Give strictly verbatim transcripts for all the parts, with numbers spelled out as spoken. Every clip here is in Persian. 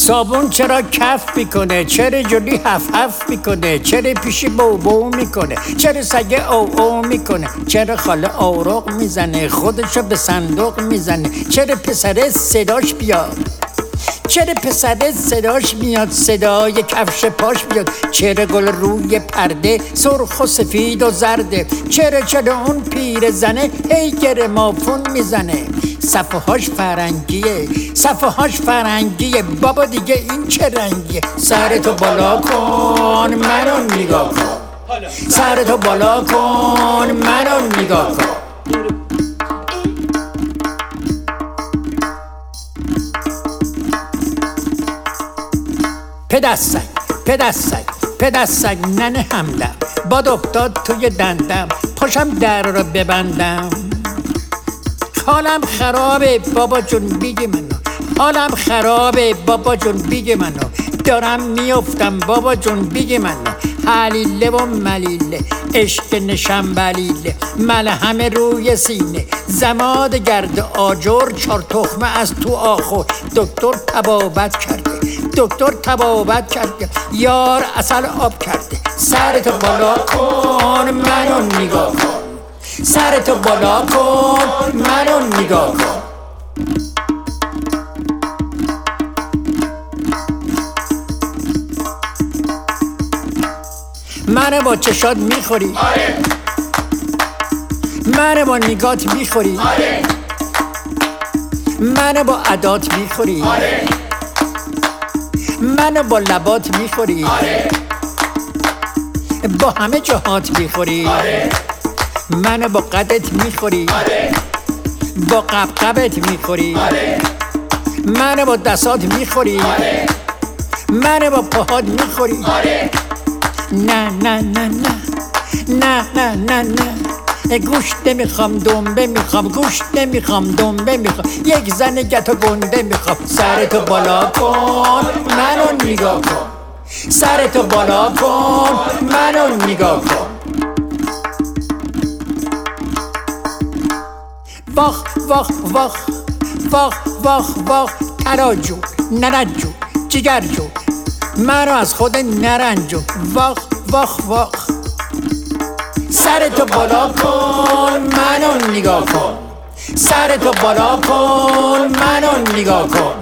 صابون چرا کف میکنه؟ چرا جلوی هف هف میکنه؟ چرا پیشی بو بو میکنه؟ چرا سگه او او میکنه؟ چرا خاله آروغ میزنه؟ خودشو به صندوق میزنه؟ چرا پسره صداش بیاد؟ چرا پسره صداش میاد؟ صدای کفش پاش بیاد؟ چرا گل روی پرده سرخ و سفید و زرده؟ چرا چرا اون پیر زنه هی گرمافون میزنه؟ صفحه هاش فرنگیه، صفحه هاش فرنگیه، بابا دیگه این چه رنگیه؟ سرتو بالا کن منو نگاه کن، سرتو بالا کن منو نگاه کن. پدسگ پدسگ پدسگ ننه همدم، باد افتاد توی دندم، پاشم در رو ببندم. حالم خرابه بابا جون بیگی منو، حالم خرابه بابا جون بیگی منو، دارم میافتم بابا جون بیگی منو. حلیله و ملیله عشق نشنبلیله، ملهم روی سینه زماد گرد آجر، چار تخمه از تو آخور. دکتر تبابت کرده، دکتر تبابت کرده، یار عسل آب کرده. سرتو بالا کن منو نگاه کن، سرتو بالا کن منو نگاه کن. منو با چشات میخوری، آره. منو با نگات میخوری، آره. منو با عدات میخوری، آره. منو با لبات میخوری، آره. با همه جهات میخوری، آره. منو با قدت میخوری، آره. با قبقبت میخوری، آره. منو با دستات میخوری، آره. منو با پاهات میخوری. آره. نه نه نه نه نه نه نه نه، گوشت نمیخوام دنبه میخوام، گوشت نمیخوام دنبه میخوام، یک زن گتا گنده میخوام. سرتو بالا کن منو نگاه کن، سرتو بالا کن منو نگاه کن. واخ واخ واخ واخ واخ واخ، تراجو نرجو جگرجو، منو از خود نرنجون. واخ واخ واخ، سرتو بالا کن منو نگاه کن، سرتو بالا کن منو نگاه کن.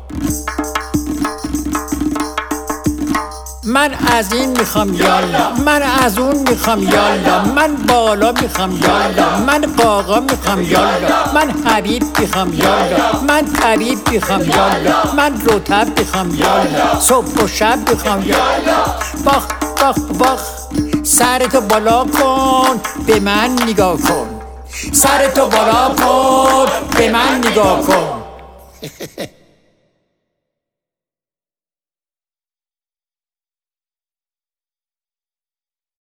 من از این میخوام یالا، من از اون میخوام یالا، من بالا میخوام یالا، من قاقا میخوام یالا، من حبیب میخوام یالا، من طبیب میخوام یالا، من رطب میخوام یالا، صبح و شب میخوام یالا. باخ باخ باخ، سرتو بالا کن به من نگاه کن، سرتو بالا کن به من نگاه کن.